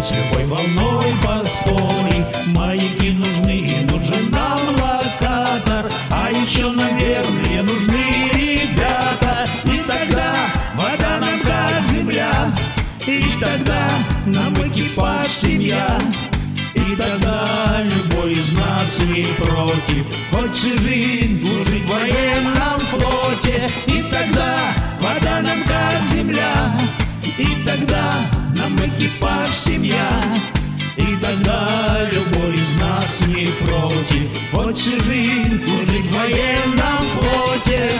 с любой волной поспорить. Маяки нужны, и нужен нам локатор, а еще, наверное, нужны ребята. И тогда вода нам как земля, и тогда нам экипаж семья. И тогда любой из нас не против хоть всю жизнь служить в военном флоте. И тогда вода нам как земля, и тогда нам экипаж семья. И тогда любой из нас не против хоть всю жизнь служить в военном флоте.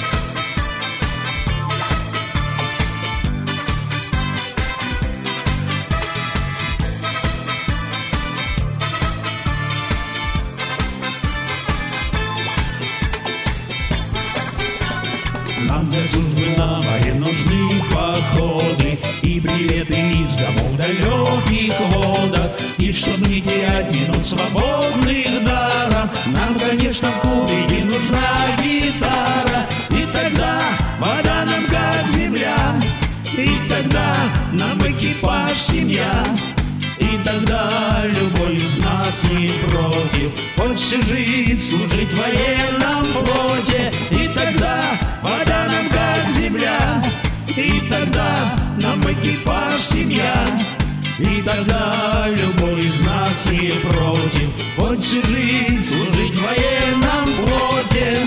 Нам для службы на море нужны походы и билеты из домов далеких водах. И чтобы не терять минут свободных даром, нам, конечно, в кубике нужна гитара. И тогда вода нам как земля, и тогда нам экипаж семья. И тогда любой из нас не против хоть всю жизнь служить в военном флоте. И тогда вода нам как земля, и тогда нам экипаж семья. И тогда любой из нас не против хоть всю жизнь служить в военном флоте.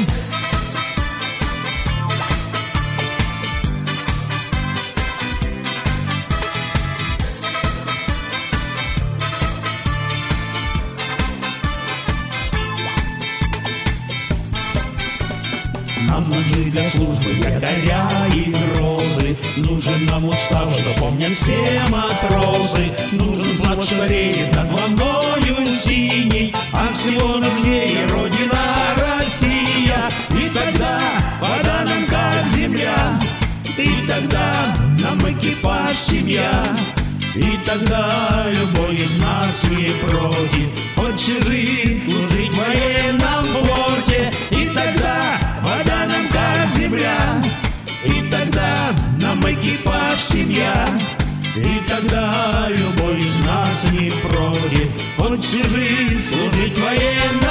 Нам нужны для службы якоря и грозы, нужен нам устав, что помнят все матросы. Нужен флаг, что реет над волною синей, а всего нужнее Родина Россия. И тогда вода нам как земля, и тогда нам экипаж семья. И тогда любой из нас не против хоть всю жизнь служить в военном флоте. И тогда вода нам как земля, и тогда нам экипаж семья. И тогда любой из нас не против хоть всю жизнь служить в военном